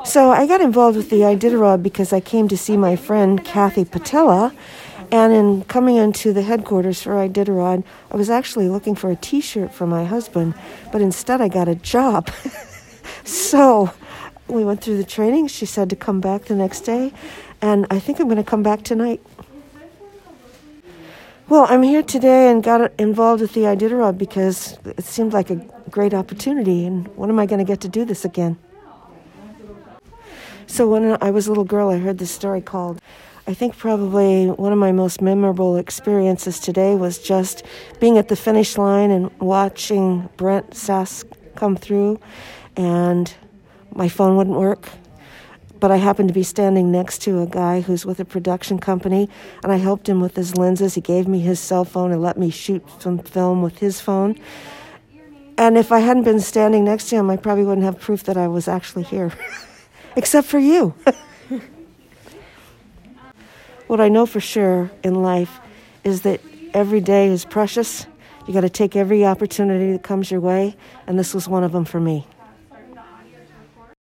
So I got involved with the Iditarod because I came to see my friend Kathy Patella, and in coming into the headquarters for Iditarod, I was actually looking for a T-shirt for my husband, but instead I got a job. So we went through the training. She said to come back the next day, and I think I'm going to come back tonight. Well, I'm here today and got involved with the Iditarod because it seemed like a great opportunity, and when am I going to get to do this again? So when I was a little girl, I heard this story called, I think probably one of my most memorable experiences today was just being at the finish line and watching Brent Sass come through, and my phone wouldn't work. But I happened to be standing next to a guy who's with a production company, and I helped him with his lenses. He gave me his cell phone and let me shoot some film with his phone. And if I hadn't been standing next to him, I probably wouldn't have proof that I was actually here. Except for you. What I know for sure in life is that every day is precious. You got to take every opportunity that comes your way, and this was one of them for me.